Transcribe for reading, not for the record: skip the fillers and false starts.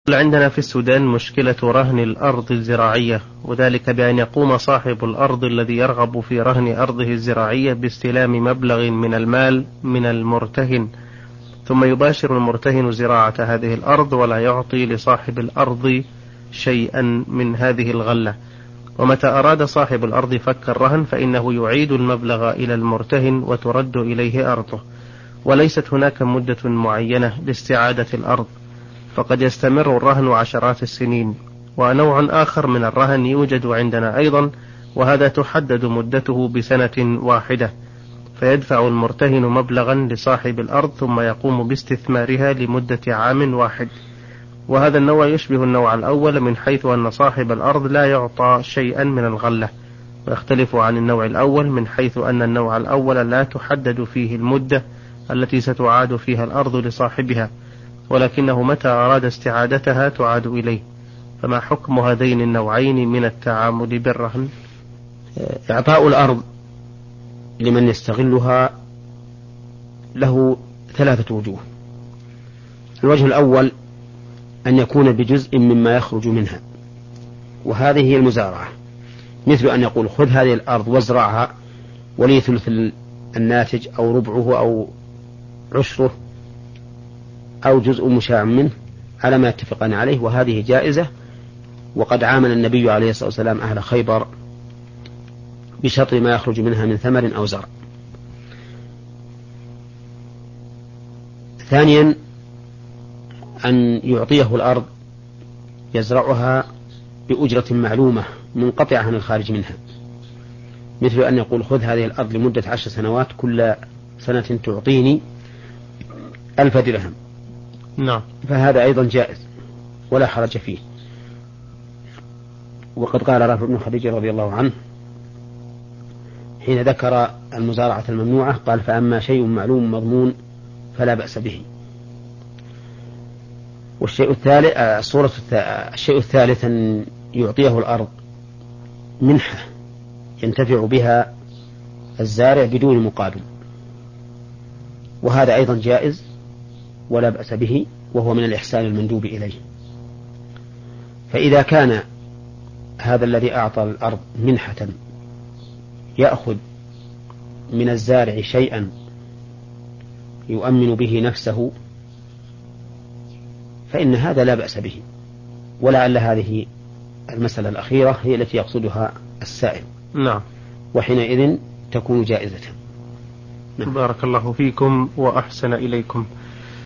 عندنا في السودان مشكلة رهن الأرض الزراعية، وذلك بأن يقوم صاحب الأرض الذي يرغب في رهن أرضه الزراعية باستلام مبلغ من المال من المرتهن، ثم يباشر المرتهن زراعة هذه الأرض ولا يعطي لصاحب الأرض شيئا من هذه الغلة. ومتى أراد صاحب الأرض فك الرهن فإنه يعيد المبلغ إلى المرتهن وترد إليه أرضه، وليست هناك مدة معينة لاستعادة الأرض، فقد يستمر الرهن عشرات السنين. ونوع آخر من الرهن يوجد عندنا أيضا، وهذا تحدد مدته بسنة واحدة، فيدفع المرتهن مبلغا لصاحب الأرض ثم يقوم باستثمارها لمدة عام واحد. وهذا النوع يشبه النوع الأول من حيث أن صاحب الأرض لا يعطى شيئا من الغلة، ويختلف عن النوع الأول من حيث أن النوع الأول لا تحدد فيه المدة التي ستعاد فيها الأرض لصاحبها، ولكنه متى أراد استعادتها تعاد إليه. فما حكم هذين النوعين من التعامل بالرهن؟ إعطاء الأرض لمن يستغلها له ثلاثة وجوه. الوجه الأول أن يكون بجزء مما يخرج منها، وهذه هي المزارعة، مثل أن يقول خذ هذه الأرض وازرعها ولي ثلث الناتج أو ربعه أو عشره أو جزء مشاع منه على ما يتفقان عليه، وهذه جائزة. وقد عامل النبي عليه الصلاة والسلام أهل خيبر بشطر ما يخرج منها من ثمر أو زرع. ثانيا أن يعطيه الأرض يزرعها بأجرة معلومة منقطعة عن الخارج منها، مثل أن يقول خذ هذه الأرض لمدة 10 سنوات كل سنة تعطيني 1000 درهم. نعم. فهذا أيضا جائز ولا حرج فيه. وقد قال رافع بن خديج رضي الله عنه حين ذكر المزارعة الممنوعة قال فأما شيء معلوم مضمون فلا بأس به. والشيء الثالث الشيء الثالث أن يعطيه الأرض منحة ينتفع بها الزارع بدون مقابل، وهذا أيضا جائز ولا بأس به، وهو من الإحسان المندوب إليه. فإذا كان هذا الذي أعطى الأرض منحة يأخذ من الزارع شيئا يؤمن به نفسه فإن هذا لا بأس به، ولعل هذه المسألة الأخيرة هي التي يقصدها السائل. نعم. وحينئذ تكون جائزة. نعم. بارك الله فيكم وأحسن إليكم.